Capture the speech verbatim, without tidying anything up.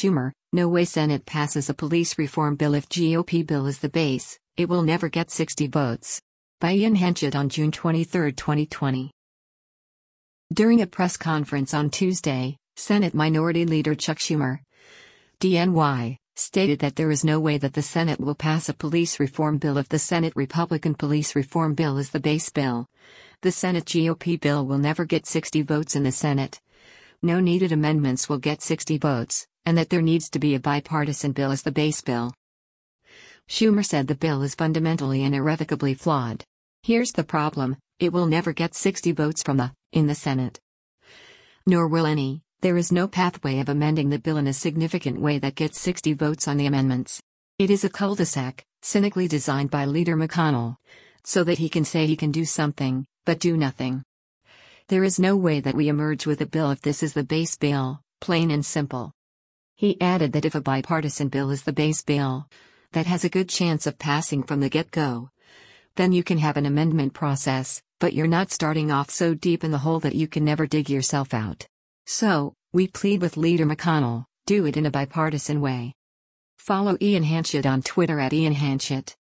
Schumer, "No way Senate passes a police reform bill if G O P bill is the base, it will never get sixty votes." By Ian Hanchett on June twenty-third, twenty twenty. During a press conference on Tuesday, Senate Minority Leader Chuck Schumer, D N Y, stated that there is no way that the Senate will pass a police reform bill if the Senate Republican police reform bill is the base bill. The Senate G O P bill will never get sixty votes in the Senate. No needed amendments will get sixty votes, and that there needs to be a bipartisan bill as the base bill. Schumer said the bill is fundamentally and irrevocably flawed. Here's the problem: it will never get sixty votes from the, in the Senate. Nor will any. There is no pathway of amending the bill in a significant way that gets sixty votes on the amendments. It is a cul-de-sac, cynically designed by Leader McConnell, so that he can say he can do something, but do nothing. There is no way that we emerge with a bill if this is the base bill, plain and simple. He added that if a bipartisan bill is the base bill, that has a good chance of passing from the get-go, then you can have an amendment process, but you're not starting off so deep in the hole that you can never dig yourself out. So, we plead with Leader McConnell, do it in a bipartisan way. Follow Ian Hanchett on Twitter at Ian Hanchett.